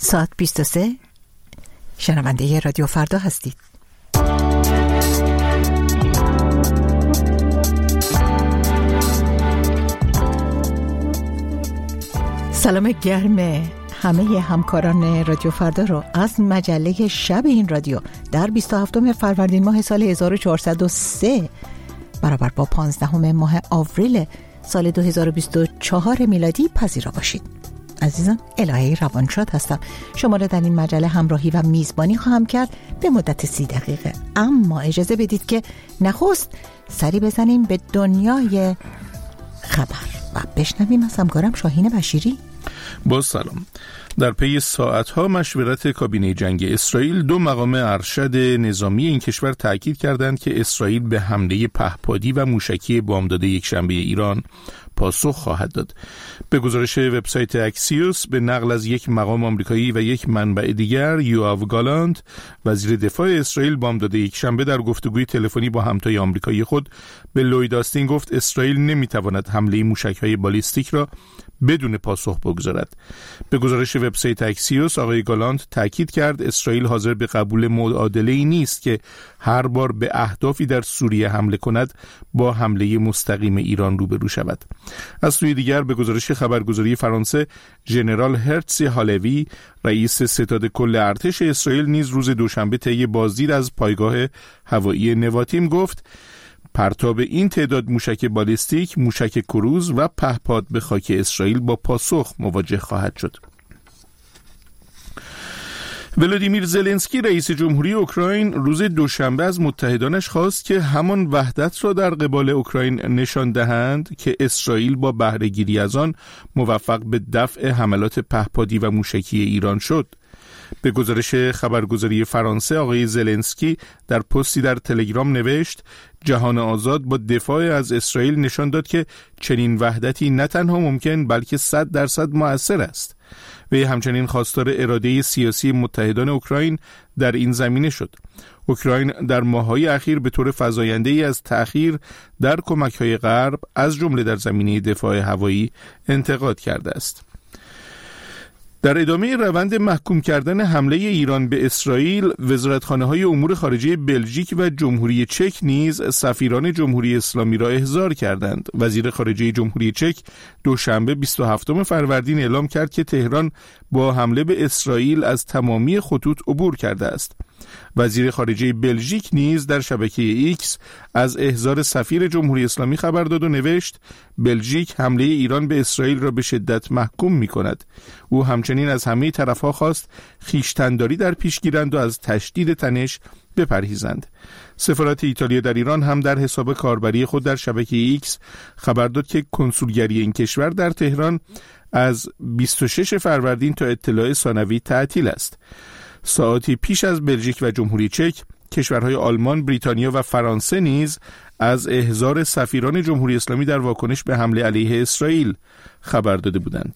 ساعت 23 شنونده رادیو فردا هستید. سلام گرم همه همکاران رادیو فردا رو از مجله شب این رادیو در 27 فروردین ماه سال 1403 برابر با 15 ماه آوریل سال 2024 میلادی پذیرا باشید. عزیزان، الهه روانشاد هستم. شما را در این مجله همراهی و میزبانی خواهم کرد به مدت 30 دقیقه. اما اجازه بدید که نخست سری بزنیم به دنیای خبر و بشنویم از همکارم شاهین بشیری. با سلام. در پی ساعتها مشورت کابینه جنگ اسرائیل، دو مقام ارشد نظامی این کشور تاکید کردند که اسرائیل به حمله پهپادی و موشکی بامداد یکشنبه ایران پاسخ خواهد داد. به گزارش وبسایت اکسیوس به نقل از یک مقام آمریکایی و یک منبع دیگر، یوآو گالانت وزیر دفاع اسرائیل بامداد یکشنبه در گفتگوی تلفنی با همتای آمریکایی خود به لوید آستین گفت اسرائیل نمیتواند حمله موشک‌های بالیستیک را بدون پاسخ بگذارد. به گزارش وبسایت اکسیوس، آقای گالانت تاکید کرد اسرائیل حاضر به قبول معادله‌ای نیست که هر بار به اهدافی در سوریه حمله کند با حمله مستقیم ایران روبرو شود. از سوی دیگر به گزارش خبرگزاری فرانسه، ژنرال هرتزی هالوی رئیس ستاد کل ارتش اسرائیل نیز روز دوشنبه طی بازدید از پایگاه هوایی نواتیم گفت پرتاب این تعداد موشک بالستیک، موشک کروز و پهپاد به خاک اسرائیل با پاسخ مواجه خواهد شد. ولادیمیر زلنسکی رئیس جمهوری اوکراین روز دوشنبه از متحدانش خواست که همان وحدت را در قبال اوکراین نشان دهند که اسرائیل با بهره گیری از آن موفق به دفع حملات پهپادی و موشکی ایران شد. به گزارش خبرگزاری فرانسه، آقای زلنسکی در پستی در تلگرام نوشت جهان آزاد با دفاع از اسرائیل نشان داد که چنین وحدتی نه تنها ممکن بلکه 100% مؤثر است. و همچنین خواستار اراده سیاسی متحدان اوکراین در این زمینه شد. اوکراین در ماه‌های اخیر به طور فزاینده‌ای از تأخیر در کمک‌های غرب از جمله در زمینه دفاع هوایی انتقاد کرده است. در ادامه روند محکوم کردن حمله ایران به اسرائیل، وزارتخانه‌های امور خارجه بلژیک و جمهوری چک نیز سفیران جمهوری اسلامی را احضار کردند. وزیر خارجه جمهوری چک دوشنبه 27 فروردین اعلام کرد که تهران با حمله به اسرائیل از تمامی خطوط عبور کرده است. وزیر خارجه بلژیک نیز در شبکه ایکس از احضار سفیر جمهوری اسلامی خبر داد و نوشت بلژیک حمله ایران به اسرائیل را به شدت محکوم می‌کند. او همچنین از همه طرف‌ها خواست خویشتن‌داری در پیش گیرند و از تشدید تنش بپرهیزند. سفارت ایتالیا در ایران هم در حساب کاربری خود در شبکه ایکس خبر داد که کنسولگری این کشور در تهران از 26 فروردین تا اطلاع ثانوی تعطیل است. ساعتی پیش از بلژیک و جمهوری چک، کشورهای آلمان، بریتانیا و فرانسه نیز از احضار سفیران جمهوری اسلامی در واکنش به حمله علیه اسرائیل خبر داده بودند.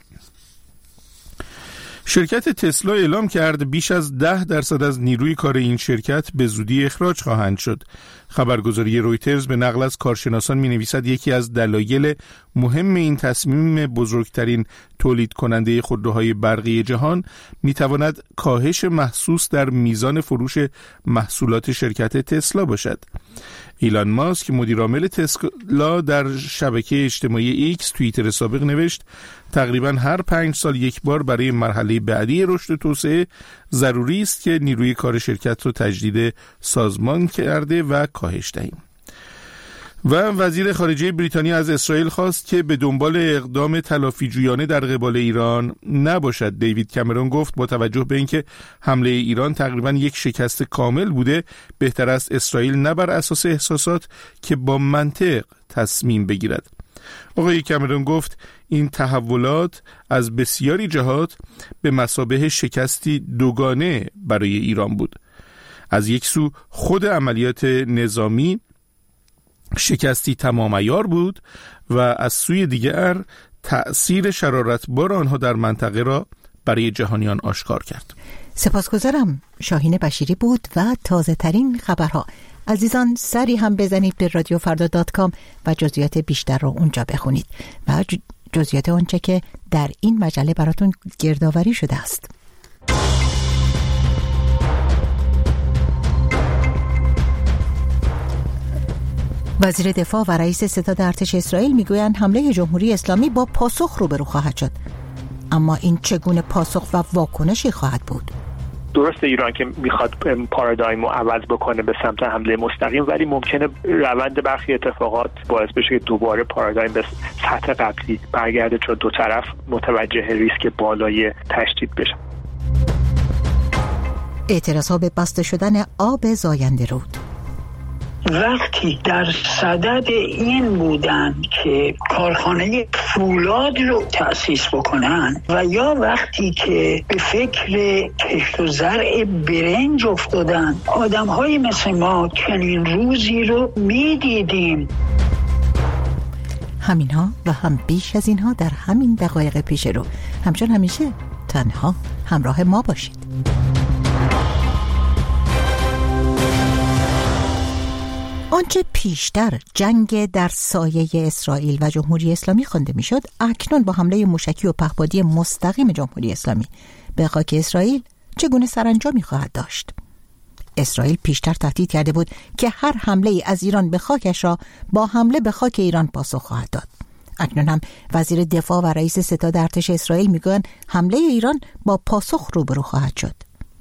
شرکت تسلا اعلام کرد بیش از 10% از نیروی کار این شرکت به زودی اخراج خواهند شد. خبرگزاری رویترز به نقل از کارشناسان می‌نویسد یکی از دلایل مهم این تصمیم بزرگترین تولید کننده خودروهای برقی جهان می‌تواند کاهش محسوس در میزان فروش محصولات شرکت تسلا باشد. ایلان ماسک مدیرعامل تسلا در شبکه اجتماعی ایکس توییتر سابق نوشت تقریباً هر 5 سال یک بار برای مرحله بعدی رشد و توسعه ضروری است که نیروی کار شرکت را تجدید سازمان کرده و کاهش دهیم. و وزیر خارجه بریتانیا از اسرائیل خواست که به دنبال اقدام تلافیجویانه در قبال ایران نباشد. دیوید کامرون گفت با توجه به اینکه حمله ایران تقریبا یک شکست کامل بوده، بهتر است اسرائیل نه بر اساس احساسات که با منطق تصمیم بگیرد. آقای کامرون گفت این تحولات از بسیاری جهات به مثابه شکستی دوگانه برای ایران بود. از یک سو خود عملیات نظامی شکستی تمام عیار بود و از سوی دیگر تأثیر شرارتبار آنها در منطقه را برای جهانیان آشکار کرد. سپاسگزارم. شاهین بشیری بود و تازه ترین خبرها. عزیزان سری هم بزنید به radiofarda.com و جزئیات بیشتر رو اونجا بخونید و جزئیات آنچه که در این مجله براتون گردآوری شده است. وزیر دفاع و رئیس ستاد ارتش اسرائیل میگویند حمله جمهوری اسلامی با پاسخ روبرو خواهد شد. اما این چگونه پاسخ و واکنشی خواهد بود؟ درسته ایران که میخواد پارادایم رو عوض بکنه به سمت حمله مستقیم، ولی ممکنه روند برخی اتفاقات باعث بشه که دوباره پارادایم به سطح قبلی برگرده، چون دو طرف متوجه ریسک بالای تشدید بشن. اعتراضها به بسته شدن آب زاینده رود. وقتی در صدد این بودن که کارخانه فولاد رو تأسیس بکنن و یا وقتی که به فکر کشت و زرع برنج افتادن، آدم‌های مثل ما چنین روزی رو می‌دیدیم. همینها و هم بیش از اینها در همین دقایق پیش رو. همچون همیشه تنها همراه ما باشید. آنچه پیشتر جنگ در سایه اسرائیل و جمهوری اسلامی خوانده میشد، اکنون با حمله موشکی و پهپادی مستقیم جمهوری اسلامی به خاک اسرائیل چگونه سرانجامی خواهد داشت؟ اسرائیل پیشتر تهدید کرده بود که هر حمله ای از ایران به خاکش را با حمله به خاک ایران پاسخ خواهد داد. اکنون هم وزیر دفاع و رئیس ستاد ارتش اسرائیل میگویند حمله ایران با پاسخ روبرو خواهد شد.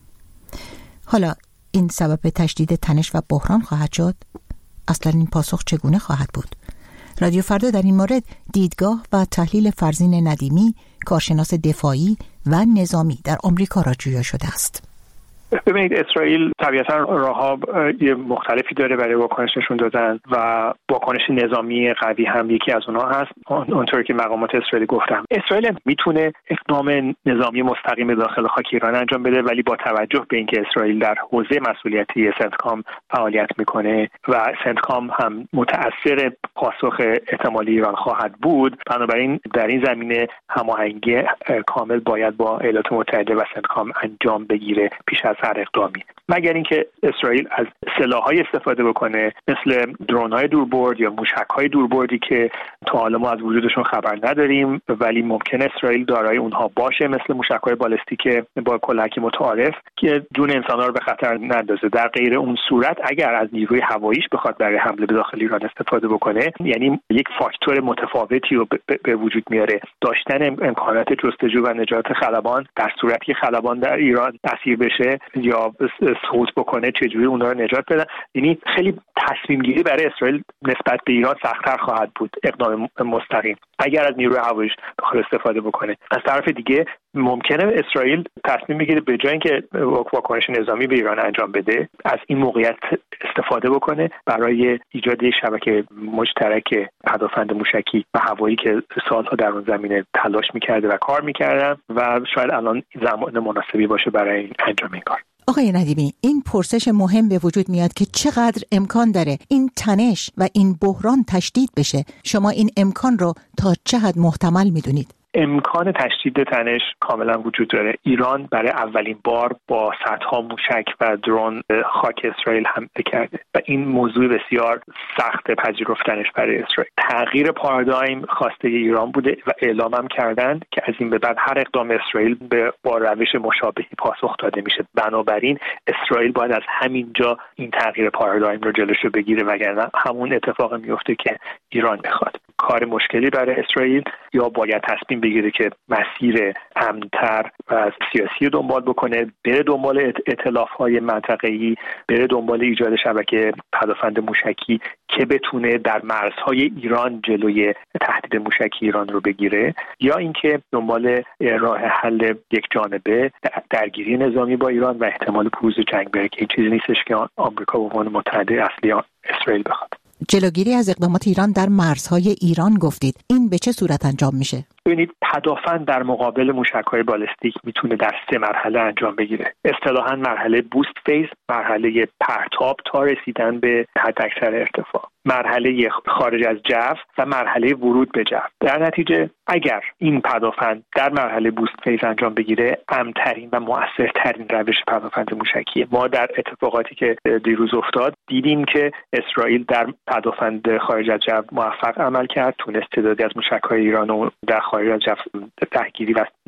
حالا این سبب تشدید تنش و بحران خواهد شد؟ اصلا این پاسخ چگونه خواهد بود؟ رادیو فردا در این مورد دیدگاه و تحلیل فرزین ندیمی، کارشناس دفاعی و نظامی در آمریکا را جویا شده است. ببینید، اسرائیل طبیعتا راه‌ها مختلفی داره برای واکنش نشون دادن و واکنش نظامی قوی هم یکی از اونها هست. اونطوری که مقامات اسرائیلی گفتم، اسرائیل میتونه اقدام نظامی مستقیم داخل خاک ایران انجام بده، ولی با توجه به اینکه اسرائیل در حوزه مسئولیتی سنتکام فعالیت میکنه و سنتکام هم متأثر پاسخ احتمالی ایران خواهد بود، بنابراین در این زمینه هماهنگی کامل باید با ایالات متحده و سنتکام انجام بگیره پیش از هر اقدامی، مگر اینکه اسرائیل از سلاح‌های استفاده بکنه مثل درون‌های دوربرد یا موشک‌های دوربردی که تا حالا ما از وجودشون خبر نداریم، ولی ممکن اسرائیل دارای اونها باشه، مثل موشک‌های بالستیک با کلهک متعارف که جون انسان‌ها رو به خطر نندازه. در غیر اون صورت اگر از نیروی هواییش بخواد برای حمله به داخل ایران استفاده بکنه، یعنی یک فاکتور متفاوتی رو به وجود میاره. داشتن امکانات جستجو و نجات خلبان در صورتی که خلبان در ایران اسیر بشه یا سقوط بکنه، چجوری اونها رو نجات بدن. یعنی خیلی تصمیم گیری برای اسرائیل نسبت به ایران سخت‌تر خواهد بود اقدام مستقیم اگر از نیروی هواییش بخواد استفاده بکنه. از طرف دیگه ممکنه اسرائیل تصمیم بگیره به جای اینکه واکنش نظامی به ایران انجام بده، از این موقعیت استفاده بکنه برای ایجاد شبکه مشترک پدافند موشکی و هوایی که سالها در اون زمینه تلاش می‌کرده و کار می‌کردن و شاید الان زمان مناسبی باشه برای انجام این کار. آقای ندیمی، این پرسش مهم به وجود میاد که چقدر امکان داره این تنش و این بحران تشدید بشه؟ شما این امکان رو تا چه حد محتمل میدونید؟ امکان تشدید تنش کاملا وجود داره. ایران برای اولین بار با صدها موشک و درون خاک اسرائیل حمله کرده و این موضوع بسیار سخت پذیرفتنش برای اسرائیل. تغییر پارادایم خواسته ایران بوده و اعلام هم کردند که از این به بعد هر اقدام اسرائیل با روش مشابهی پاسخ داده میشه. بنابراین اسرائیل باید از همینجا این تغییر پارادایم رو جلوشو بگیره، وگرنه همون اتفاق میفته که ایران میخواد. کار مشکلی برای اسرائیل، یا باید تصمیم بگیره که مسیر امن‌تر و سیاسی دنبال بکنه، بره دنبال ائتلاف‌های منطقه‌ای، بره دنبال ایجاد شبکه پدافند موشکی که بتونه در مرزهای ایران جلوی تهدید موشکی ایران رو بگیره، یا اینکه دنبال راه حل یک جانبه درگیری نظامی با ایران و احتمال بروز جنگ بره که این چیزی نیستش که آمریکا به عنوان متحد اصلی اسرائیل بخواد. جلوگیری از اقدامات ایران در مرزهای ایران گفتید، این به چه صورت انجام میشه؟ ببینید، پدافند در مقابل موشک‌های بالستیک میتونه در 3 مرحله انجام بگیره. اصطلاحاً مرحله بوست فیز، مرحله پرتاب تا رسیدن به حداکثر ارتفاع، مرحله خارج از جو و مرحله ورود به جو. در نتیجه اگر این پدافند در مرحله بوست فیز انجام بگیره، امن‌ترین و مؤثرترین روش پدافند موشکیه. ما در اتفاقاتی که دیروز افتاد دیدیم که اسرائیل در پدافند خارج از جو موفق عمل کرد، تونست تعدادی از موشک‌های ایران رو در خارج از جو درگیری و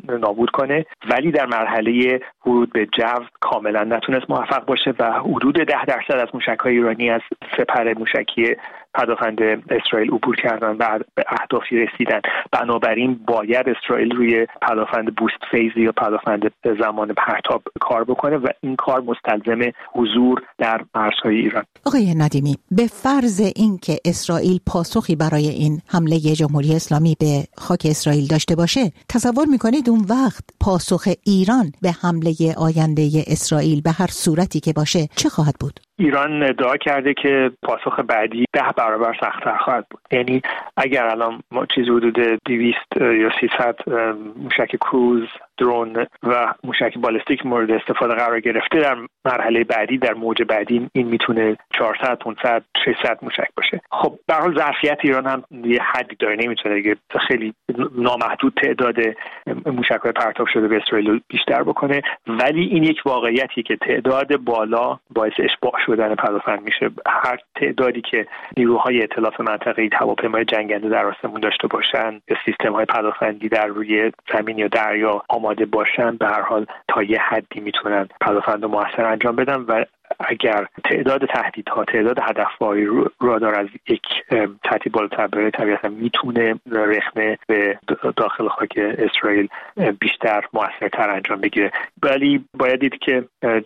نابود کنه، ولی در مرحله ورود به جو کاملا نتونست موفق باشه و حدود 10% از موشک‌های ایرانی از سپر موشکی پدافند اسرائیل عبور کردن و به اهدافی رسیدن. بنابراین باید اسرائیل روی پدافند بوست فیز یا پدافند زمان پرتاب کار بکنه و این کار مستلزم حضور در مرزهای ایران. آقای ندیمی، به فرض اینکه اسرائیل پاسخی برای این حمله جمهوری اسلامی به خاک اسرائیل داشته باشه، تصور میکنید اون وقت پاسخ ایران به حمله آینده اسرائیل به هر صورتی که باشه چه خواهد بود؟ ایران ادعا کرده که پاسخ بعدی 10 برابر سخت‌تر خواهد بود. یعنی اگر الان ما چیزی حدود 200 یا 300 موشک کروز، درون و موشک بالستیک مورد استفاده قرار گرفته، در مرحله بعدی، در موج بعدی این میتونه 400 500 600 موشک باشه. خب به هر حال ظرفیت ایران هم یه حدی داره، نمیتونه دیگه خیلی نامحدود تعداد موشک‌های پرتاب شده به اسرائیل بیشتر بکنه، ولی این یک واقعیتی که تعداد بالا باعث اشباع شدن پدافند میشه. هر تعدادی که نیروهای ائتلاف منطقه‌ای هواپیمای جنگنده در آسمون داشته باشن یا سیستم‌های پدافندی در روی زمین یا دریا آماده باشن، به هر حال تا یه حدی میتونن پدافند رو موثر انجام بدن و اگر تعداد تهدیدها، تعداد هدف‌های رادار از یک سطحی بالاتر بره، طبیعتا میتونه رخنه به داخل خاک اسرائیل بیشتر موثرتر انجام بگیره. ولی باید دید که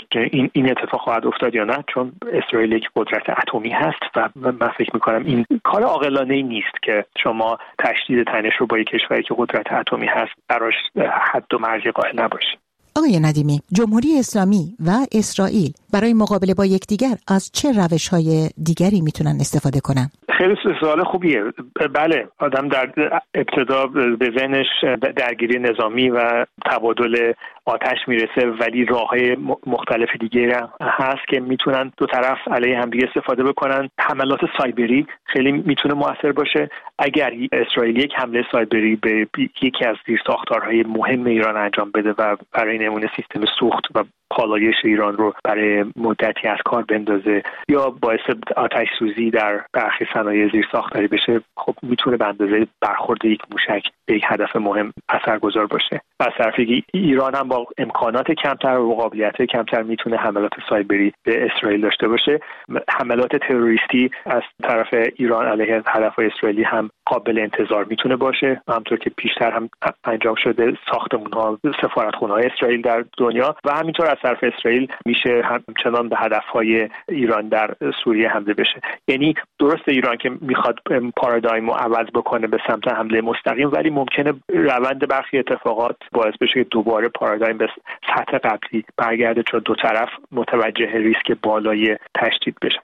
این اتفاق خواهد افتاد یا نه، چون اسرائیل یک قدرت اتمی هست و من فکر میکنم این کار عاقلانه‌ای نیست که شما تشدید تنش رو با یک کشوری که قدرت اتمی هست براش حد و مرزی قائل نباشید. آقای ندیمی، جمهوری اسلامی و اسرائیل برای مقابله با یکدیگر از چه روش‌های دیگری میتونن استفاده کنن؟ خیلی سوال خوبیه. بله، آدم در ابتدا به ذهنش درگیری نظامی و تبادل آتش میرسه، ولی راه‌های مختلف دیگه هست که میتونن دو طرف علیه همدیگه استفاده بکنن. حملات سایبری خیلی میتونه موثر باشه. اگر اسرائیل یک حمله سایبری به یکی از زیرساختارهای مهم ایران انجام بده و برای نمونه سیستم سوخت و پالایش ایران رو برای مدتی از کار بندازه یا باعث آتش سوزی در برخی صنایع زیرساختاری بشه، خب میتونه به اندازه برخورد یک موشک به یک هدف مهم اثرگذار باشه. از طرفی ایران هم با امکانات کمتر و قابلیت کمتر میتونه حملات سایبری به اسرائیل داشته باشه. حملات تروریستی از طرف ایران علیه هدفهای اسرائیلی هم قابل انتظار میتونه باشه، همونطور که پیشتر هم انجام شده ساختمان‌ها، سفارتخونه‌های اسرائیل در دنیا، و همینطور از طرف اسرائیل میشه همچنان به هدفهای ایران در سوریه حمله بشه. یعنی درست ایران که میخواد پارادایم رو عوض بکنه به سمت حمله مستقیم، ولی ممکنه روند برخی اتفاقات باعث بشه که دوباره پارادایم به سطح قبلی برگرده، چون دو طرف متوجه ریسک بالای تشدید بشه.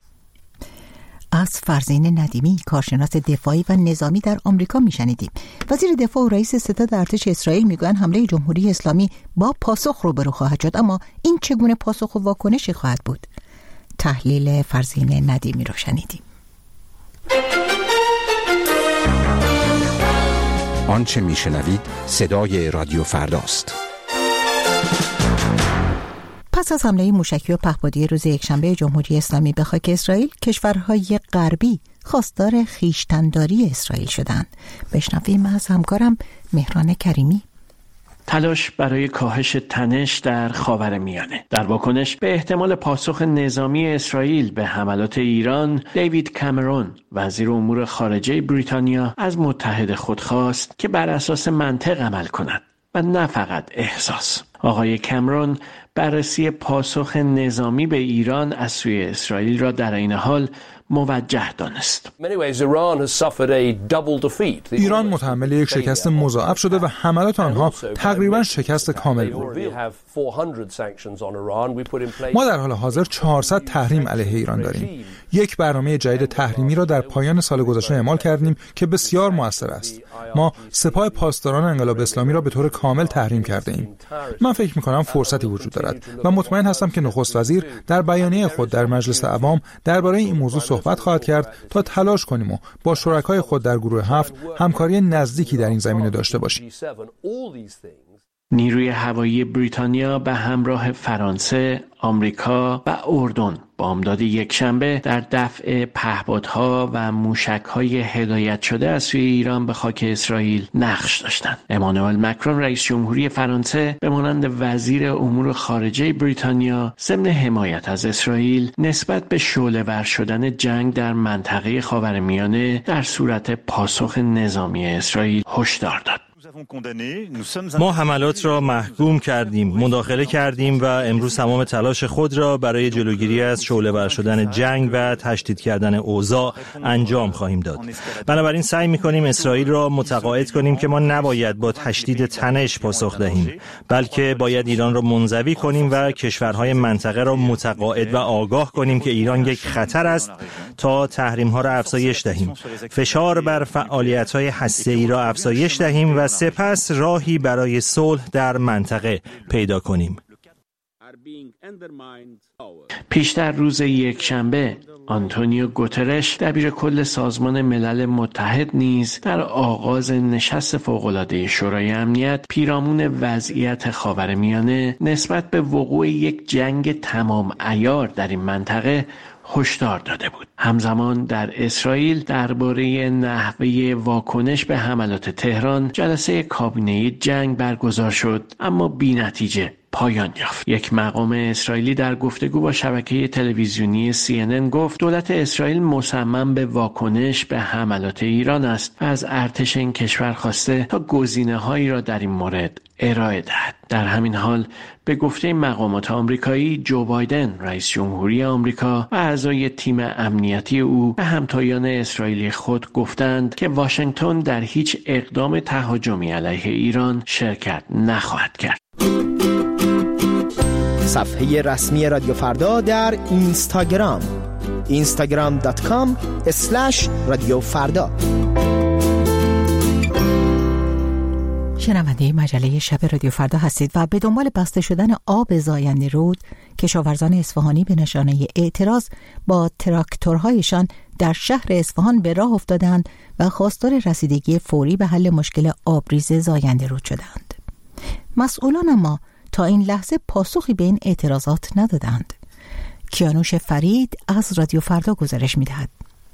از فرزین ندیمی، کارشناس دفاعی و نظامی در آمریکا میشنیدیم. وزیر دفاع و رئیس ستاد ارتش اسرائیل میگویند حمله جمهوری اسلامی با پاسخ روبرو خواهد شد، اما این چگونه پاسخ و واکنشی خواهد بود؟ تحلیل فرزین ندیمی رو شنیدیم. آنچه میشنوید صدای رادیو فرداست. پس از حمله موشکی و پهپادی روز یکشنبه جمهوری اسلامی به خاک اسرائیل، کشورهای غربی خواستار خویشتن‌داری اسرائیل شدند. بشنویم از همکارم مهران کریمی. تلاش برای کاهش تنش در خاورمیانه. در واکنش به احتمال پاسخ نظامی اسرائیل به حملات ایران، دیوید کامرون، وزیر امور خارجه بریتانیا، از متحد خود خواست که بر اساس منطق عمل کند و نه فقط احساس. آقای کامرون بررسی پاسخ نظامی به ایران از سوی اسرائیل را در این حال موجه دانست. ایران متحمل یک شکست مضاعف شده و حملات آنها تقریبا شکست کامل بود. ما در حال حاضر 400 تحریم علیه ایران داریم. یک برنامه جدید تحریمی را در پایان سال گذشته اعمال کردیم که بسیار مؤثر است. ما سپاه پاسداران انقلاب اسلامی را به طور کامل تحریم کرده ایم. من فکر می‌کنم فرصتی وجود دارد و مطمئن هستم که نخست وزیر در بیانیه خود در مجلس عوام درباره این موضوع صحبت خواهد کرد تا تلاش کنیم و با شرکای خود در گروه 7 همکاری نزدیکی در این زمینه داشته باشیم. نیروی هوایی بریتانیا به همراه فرانسه، آمریکا و اردن بامداد یکشنبه در دفع پهپادها و موشک‌های هدایت شده از سوی ایران به خاک اسرائیل نقش داشتند. امانوئل مکرون رئیس جمهوری فرانسه به مانند وزیر امور خارجه بریتانیا ضمن حمایت از اسرائیل نسبت به شعله‌ور شدن جنگ در منطقه خاورمیانه در صورت پاسخ نظامی اسرائیل هشدار داد. ما حملات را محکوم کردیم، مداخله کردیم و امروز تمام تلاش خود را برای جلوگیری از شعله‌ور شدن جنگ و تشدید کردن اوضاع انجام خواهیم داد. بنابراین سعی می‌کنیم اسرائیل را متقاعد کنیم که ما نباید با تشدید تنش پاسخ دهیم، بلکه باید ایران را منزوی کنیم و کشورهای منطقه را متقاعد و آگاه کنیم که ایران یک خطر است تا تحریم‌ها را افزایش دهیم، فشار بر فعالیت‌های هسته‌ای را افزایش دهیم و سپس راهی برای صلح در منطقه پیدا کنیم. پیشتر روز یکشنبه آنتونیو گوترش دبیر کل سازمان ملل متحد نیز در آغاز نشست فوق‌العاده شورای امنیت پیرامون وضعیت خاورمیانه نسبت به وقوع یک جنگ تمام عیار در این منطقه هشدار داده بود. همزمان در اسرائیل درباره نحوه واکنش به حملات تهران جلسه کابینه جنگ برگزار شد، اما بی‌نتیجه پایان یافت. یک مقام اسرائیلی در گفتگو با شبکه تلویزیونی CNN گفت دولت اسرائیل مصمم به واکنش به حملات ایران است و از ارتش این کشور خواسته تا گزینه‌هایی را در این مورد ارائه دهد. در همین حال به گفته مقامات آمریکایی، جو بایدن رئیس جمهوری آمریکا و اعضای تیم امنیتی او به همتایان اسرائیلی خود گفتند که واشنگتن در هیچ اقدام تهاجمی علیه ایران شرکت نخواهد کرد. صفحه رسمی رادیو فردا در اینستاگرام instagram.com/رادیو فردا. شنونده مجله شب رادیو فردا هستید و به دنبال بسته شدن آب زاینده رود، کشاورزان اصفهانی به نشانه اعتراض با تراکتورهایشان در شهر اصفهان به راه افتادند و خواستار رسیدگی فوری به حل مشکل آبریز زاینده رود شدند. مسئولان اما تا این لحظه پاسخی به این اعتراضات ندادند. کیانوش فرید از رادیو فردا گزارش می‌دهد.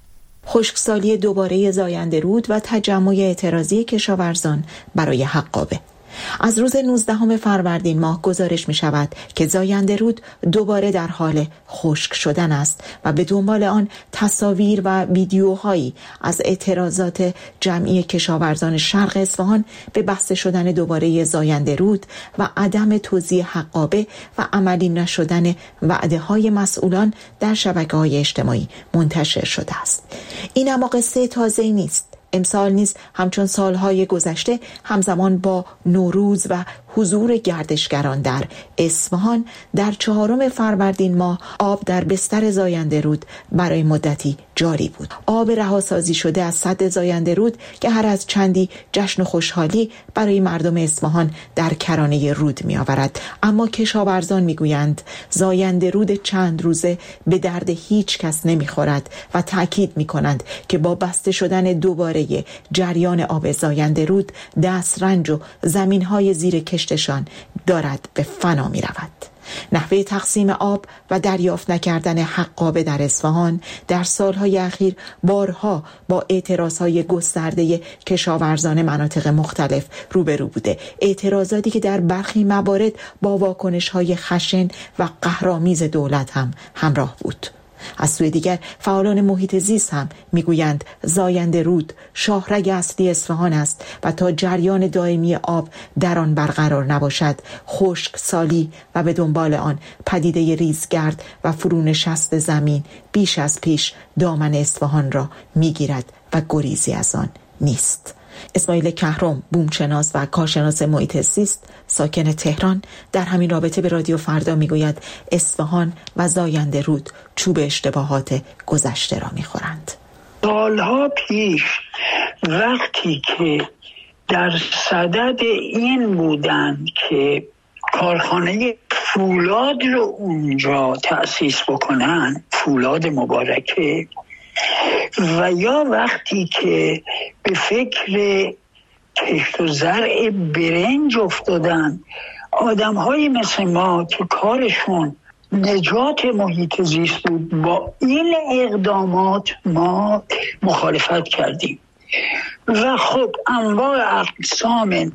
خشکسالی دوباره زاینده رود و تجمع اعتراضی کشاورزان برای حقابه. از روز 19 فروردین ماه گزارش می شود که زاینده رود دوباره در حال خشک شدن است و به دنبال آن تصاویر و ویدیوهایی از اعتراضات جمعی کشاورزان شرق اصفهان به بسته شدن دوباره زاینده رود و عدم توزیع حقابه و عملی نشدن وعده های مسئولان در شبکه‌های اجتماعی منتشر شده است. این اما قصه تازه‌ای نیست. امسال نیز همچون سالهای گذشته همزمان با نوروز و حضور گردشگران در اصفهان در 4 فروردین ماه آب در بستر زاینده رود برای مدتی جاری بود. آب رهاسازی شده از سد زاینده رود که هر از چندی جشن و خوشحالی برای مردم اصفهان در کرانه رود می آورد. اما کشاورزان می گویند زاینده رود چند روزه به درد هیچ کس نمی خورد و تأکید می کنند که با بسته شدن دوباره جریان آب زاینده رود دسترنج و زمینهای زیر کشتشان دارد به فنا می رود. نحوه تقسیم آب و دریافت نکردن حقابه در اصفهان در سالهای اخیر بارها با اعتراضهای گسترده کشاورزان مناطق مختلف روبرو بوده. اعتراضاتی که در برخی موارد با واکنش‌های خشن و قهرآمیز دولت هم همراه بود. از سوی دیگر فعالان محیط زیست هم میگویند زاینده رود شاهرگ اصلی اصفهان است و تا جریان دائمی آب در آن برقرار نباشد خشک سالی و به دنبال آن پدیده ریزگرد و فرونشست زمین بیش از پیش دامن اصفهان را میگیرد و گریزی از آن نیست. اسماعیل کهرم، بومشناس و کارشناس محیط زیست ساکن تهران، در همین رابطه به رادیو فردا میگوید اصفهان و زاینده رود چوب اشتباهات گذشته را میخورند. سالها پیش وقتی که در صدد این بودند که کارخانه فولاد رو اونجا تأسیس بکنن، فولاد مبارکه، و یا وقتی که به فکر کشت و زرع برنج افتادن. آدم های مثل ما که کارشون نجات محیط زیست بود، با این اقدامات ما مخالفت کردیم و خب انواع اقسام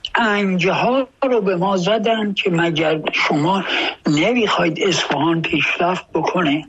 انگها رو به ما زدن که مگر شما نمیخواید اصفهان پیشرفت بکنه،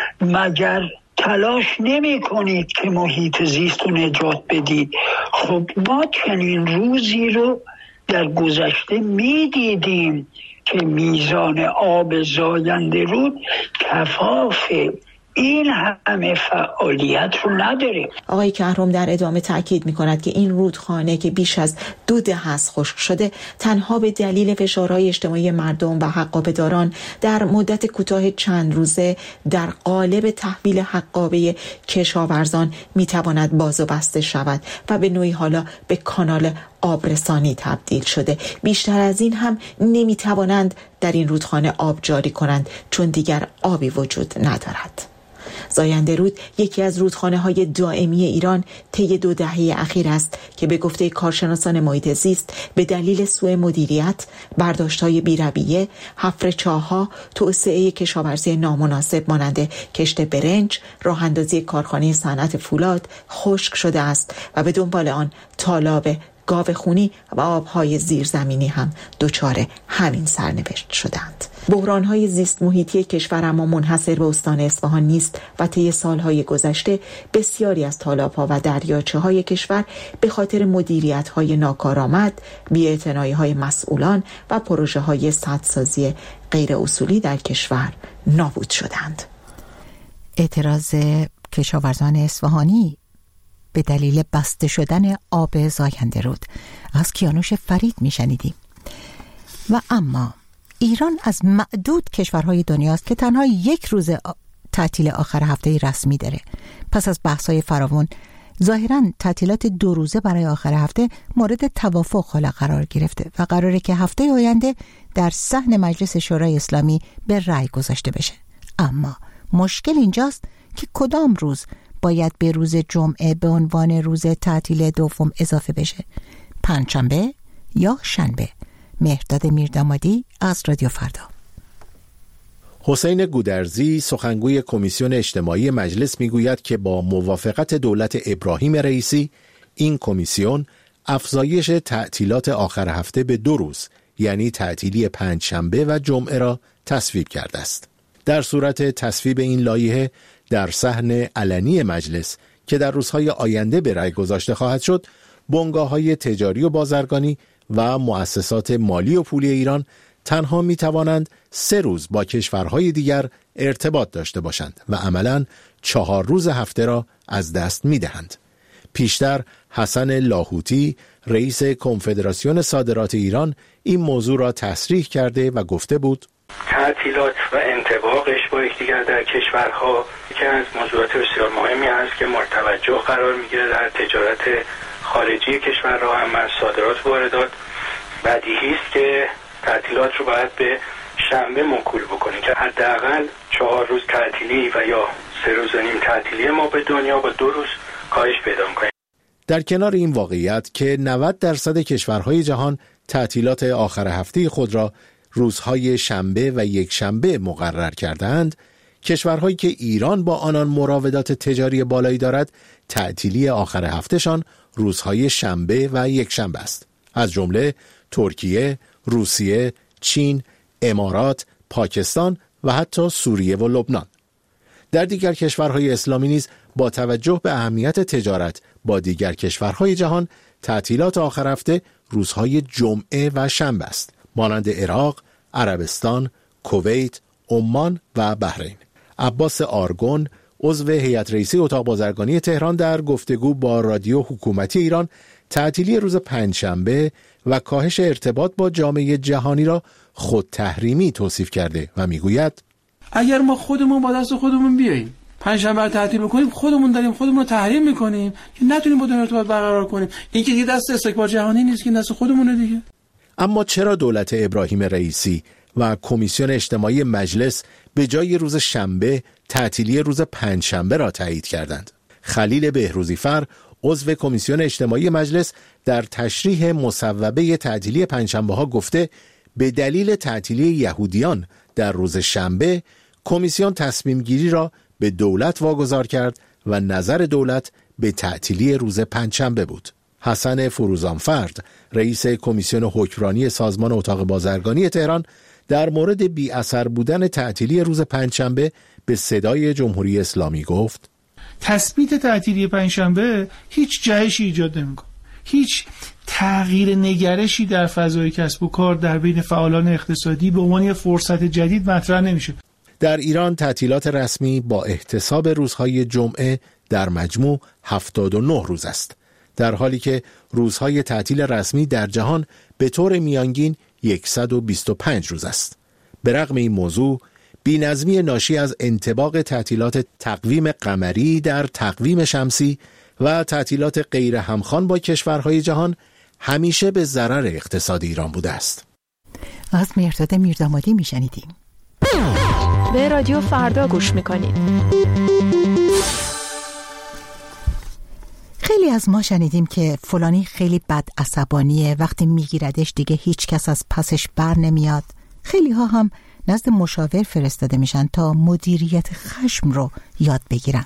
مگر تلاش نمی کنید که محیط زیست رو نجات بدید. خب ما چنین روزی رو در گذشته می دیدیم که میزان آب زاینده رود کفاف این همه فعالیت رو نداره. آقای کهرم در ادامه تاکید می‌کند که این رودخانه که بیش از 2 دهه است خشک شده، تنها به دلیل فشارهای اجتماعی مردم و حقابه‌داران در مدت کوتاه چند روزه در قالب تحویل حقابه کشاورزان می‌تواند باز و بسته شود و به نوعی حالا به کانال آبرسانی تبدیل شده. بیشتر از این هم نمی‌توانند در این رودخانه آب جاری کنند چون دیگر آبی وجود ندارد. زاینده رود یکی از رودخانه‌های دائمی ایران طی 2 دهه اخیر است که به گفته کارشناسان محیط زیست به دلیل سوء مدیریت، برداشت‌های بی‌رویه، حفر چاه‌ها، توسعه کشاورزی نامناسب مانند کشت برنج، راه‌اندازی کارخانه صنعت فولاد خشک شده است و به دنبال آن تالاب گاو خونی و آبهای زیرزمینی هم دچار همین سرنوشت شدند. بحران‌های زیست محیطی کشور اما منحصر به استان اصفهان نیست و طی سال‌های گذشته بسیاری از تالاب‌ها و دریاچه‌های کشور به خاطر مدیریت‌های ناکارآمد، بی‌اعتنایی‌های مسئولان و پروژه‌های سدسازی غیر اصولی در کشور نابود شدند. اعتراض کشاورزان اصفهانی به دلیل بسته شدن آب زاینده رود از کیانوش فرید میشنیدیم. و اما ایران از معدود کشورهای دنیاست که تنها 1 روز تعطیل آخر هفته رسمی داره. پس از بحث‌های فراوان ظاهراً تعطیلات 2 روزه برای آخر هفته مورد توافق حالا قرار گرفته و قراره که هفته آینده در صحن مجلس شورای اسلامی به رأی گذاشته بشه. اما مشکل اینجاست که کدام روز باید به روز جمعه به عنوان روز تعطیل دوم اضافه بشه، پنجشنبه یا شنبه؟ مهرداد میردامادی از رادیو فردا. حسین گودرزی سخنگوی کمیسیون اجتماعی مجلس میگوید که با موافقت دولت ابراهیم رئیسی این کمیسیون افزایش تعطیلات آخر هفته به 2 روز یعنی تعطیلی پنجشنبه و جمعه را تصویب کرده است. در صورت تصویب این لایحه در صحن علنی مجلس که در روزهای آینده به رأی گذاشته خواهد شد، بنگاه‌های تجاری و بازرگانی و مؤسسات مالی و پولی ایران تنها می توانند 3 روز با کشورهای دیگر ارتباط داشته باشند و عملاً 4 روز هفته را از دست می دهند. پیشتر حسن لاهوتی رئیس کنفدراسیون صادرات ایران این موضوع را تصریح کرده و گفته بود: تعطیلات و انطباقش با یکدیگر در کشورها که از موضوعات بسیار مهمی است که مورد توجه قرار میگیره در تجارت خارجی کشورها، هم از صادرات و واردات. بدیهی است که تعطیلات رو باید به شنبه موکول بکنیم که حداقل 4 روز تعطیلی و یا 3 روز و نیم تعطیلی ما به دنیا با 2 روز کاهش پیدا می‌کنه. در کنار این واقعیت که 90% کشورهای جهان تعطیلات آخر هفته خود را روزهای شنبه و یک شنبه مقرر کردند، کشورهایی که ایران با آنان مراودات تجاری بالایی دارد تعطیلی آخر هفتهشان روزهای شنبه و یک شنبه است، از جمله ترکیه، روسیه، چین، امارات، پاکستان و حتی سوریه و لبنان. در دیگر کشورهای اسلامی نیز با توجه به اهمیت تجارت با دیگر کشورهای جهان تعطیلات آخر هفته روزهای جمعه و شنبه است، مانند عراق، عربستان، کویت، عمان و بحرین. عباس آرگون عضو هیئت رئیسه اتاق بازرگانی تهران در گفتگو با رادیو حکومتی ایران تعطیلی روز پنجشنبه و کاهش ارتباط با جامعه جهانی را خود تحریمی توصیف کرده و میگوید: اگر ما خودمون با دست خودمون بیاییم پنجشنبه رو تعطیل بکنیم، خودمون داریم خودمون رو تحریم میکنیم که نتونیم با دنیا ارتباط برقرار کنیم. این که دست استکبار جهانی نیست، که دست خودمونه دیگه. اما چرا دولت ابراهیم رئیسی و کمیسیون اجتماعی مجلس به جای روز شنبه تعطیلی روز پنجشنبه را تایید کردند؟ خلیل بهروزیفر عضو کمیسیون اجتماعی مجلس در تشریح مصوبه تعطیلی پنجشنبه‌ها گفته به دلیل تعطیلی یهودیان در روز شنبه کمیسیون تصمیم گیری را به دولت واگذار کرد و نظر دولت به تعطیلی روز پنجشنبه بود. حسن فروزانفرد، رئیس کمیسیون حکمرانی سازمان اتاق بازرگانی تهران، در مورد بی اثر بودن تعطیلی روز پنجشنبه به صدای جمهوری اسلامی گفت: تثبیت تعطیلی پنجشنبه هیچ جهشی ایجاد نمی‌کنه. هیچ تغییر نگرشی در فضای کسب و کار در بین فعالان اقتصادی به عنوان فرصت جدید مطرح نمیشه. در ایران تعطیلات رسمی با احتساب روزهای جمعه در مجموع 79 روز است، در حالی که روزهای تعطیل رسمی در جهان به طور میانگین 125 روز است. به رغم این موضوع، بی‌نظمی ناشی از انطباق تعطیلات تقویم قمری در تقویم شمسی و تعطیلات غیر همخوان با کشورهای جهان همیشه به ضرر اقتصاد ایران بوده است. از مرداد میردامادی میشنیدیم. به رادیو فردا گوش میکنید. خیلی از ما شنیدیم که فلانی خیلی بد عصبانیه، وقتی میگیردش دیگه هیچ کس از پسش بر نمیاد. خیلی ها هم نزد مشاور فرستاده میشن تا مدیریت خشم رو یاد بگیرن.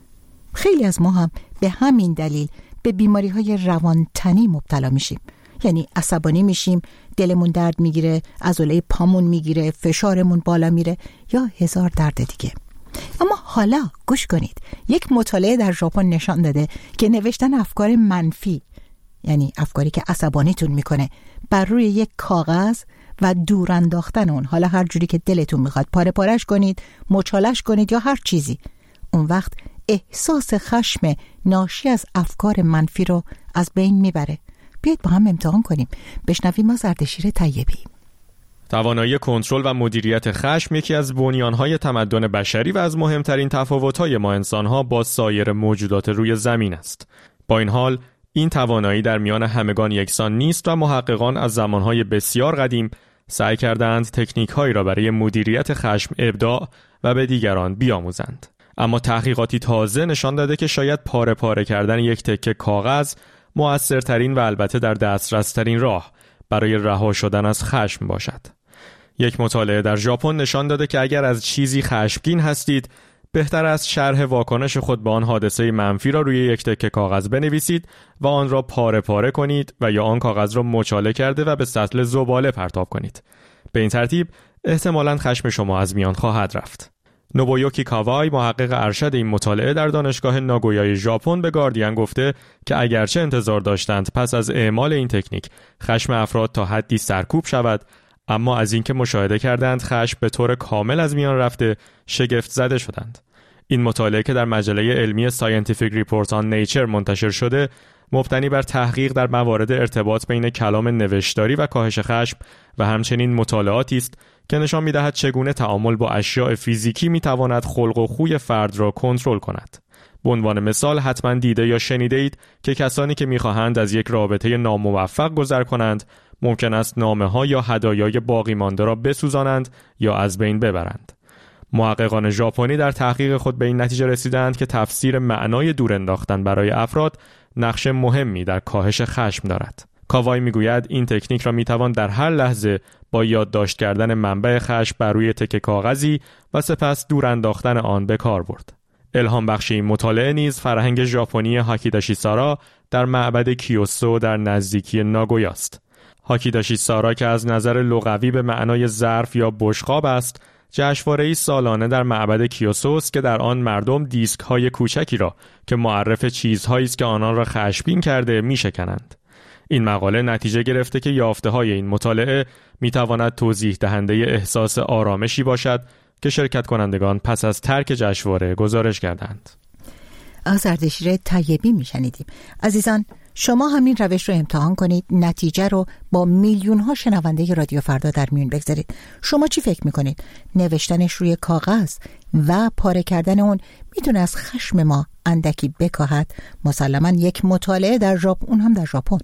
خیلی از ما هم به همین دلیل به بیماری های روانتنی مبتلا میشیم. یعنی عصبانی میشیم، دلمون درد میگیره، عضله پامون میگیره، فشارمون بالا میره یا هزار درد دیگه. اما حالا گوش کنید، یک مطالعه در ژاپن نشان داده که نوشتن افکار منفی، یعنی افکاری که عصبانیتون میکنه، بر روی یک کاغذ و دور انداختن اون، حالا هر جوری که دلتون میخواد، پاره پارش کنید، مچالش کنید یا هر چیزی، اون وقت احساس خشم ناشی از افکار منفی رو از بین میبره. بیاید با هم امتحان کنیم. بشنویم از اردشیر طیبی. توانایی کنترل و مدیریت خشم یکی از بنیان‌های تمدن بشری و از مهمترین تفاوت‌های ما انسان‌ها با سایر موجودات روی زمین است. با این حال، این توانایی در میان همگان یکسان نیست و محققان از زمانهای بسیار قدیم سعی کردند تکنیک‌هایی را برای مدیریت خشم ابداع و به دیگران بیاموزند. اما تحقیقاتی تازه نشان داده که شاید پاره پاره کردن یک تکه کاغذ مؤثرترین و البته در دسترس‌ترین راه برای رها شدن از خشم باشد. یک مطالعه در ژاپن نشان داده که اگر از چیزی خشمگین هستید، بهتر است شرح واکنش خود به آن حادثه منفی را روی یک تکه کاغذ بنویسید و آن را پاره پاره کنید و یا آن کاغذ را مچاله کرده و به سطل زباله پرتاب کنید. به این ترتیب احتمالاً خشم شما از میان خواهد رفت. نوبویوکی کاوای، محقق ارشد این مطالعه در دانشگاه ناگویای ژاپن، به گاردین گفته که اگرچه انتظار داشتند پس از اعمال این تکنیک خشم افراد تا حدی سرکوب شود، اما از اینکه مشاهده کردند خشم به طور کامل از میان رفته، شگفت زده شدند. این مطالعه که در مجله علمی Scientific Reports on Nature منتشر شده، مبتنی بر تحقیق در موارد ارتباط بین کلام نوشتاری و کاهش خشم و همچنین مطالعاتی است که نشان می‌دهد چگونه تعامل با اشیاء فیزیکی می‌تواند خلق و خوی فرد را کنترل کند. به عنوان مثال حتما دیده یا شنیده اید که کسانی که می‌خواهند از یک رابطه ناموفق گذر کنند، ممکن است نامه‌ها یا هدایای باقی مانده را بسوزانند یا از بین ببرند. محققان ژاپنی در تحقیق خود به این نتیجه رسیدند که تفسیر معنای دور انداختن برای افراد نقش مهمی در کاهش خشم دارد. کاوای میگوید این تکنیک را میتوان در هر لحظه با یادداشت کردن منبع خشم بر روی تکه کاغذی و سپس دور انداختن آن به کار برد. الهام بخش این مطالعه نیز فرهنگ ژاپنی هاکیداشی سارا در معبد کیوسو در نزدیکی ناگویا است. هاکیداشی سارا که از نظر لغوی به معنای ظرف یا بشقاب است، جشنواره‌ای سالانه در معبد کیوسو است که در آن مردم دیسک‌های کوچکی را که معرف چیزهایی است که آنان را خشمگین کرده می‌شکنند. این مقاله نتیجه گرفته که یافته‌های این مطالعه می‌تواند توضیح دهنده احساس آرامشی باشد که شرکت کنندگان پس از ترک جشنواره گزارش کردند. از اردشیر طیبی میشنیدیم. عزیزان، شما همین روش رو امتحان کنید، نتیجه رو با میلیون ها شنونده رادیو فردا در میون بگذارید. شما چی فکر میکنید؟ نوشتنش روی کاغذ و پاره کردن اون میتونه از خشم ما اندکی بکاهد؟ مسلماً یک مطالعه در ژاپن، اون هم در ژاپن،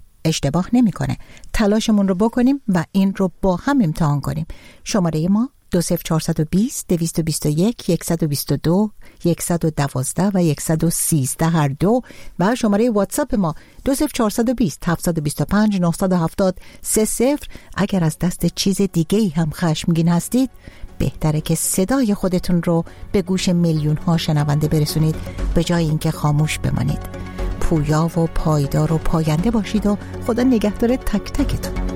اشتباه نمیکنه. تلاشمون رو بکنیم و این رو با هم امتحان کنیم. شماره ما 20420 221 122 112 و 113 هر دو، و شماره واتساپ ما 20420 725 970 30. اگر از دست چیز دیگه‌ای هم خشمگین هستید، بهتره که صدای خودتون رو به گوش میلیون ها شنونده برسونید به جای اینکه خاموش بمانید. پویا و پایدار و پاینده باشید و خدا نگهدار تک تکتون.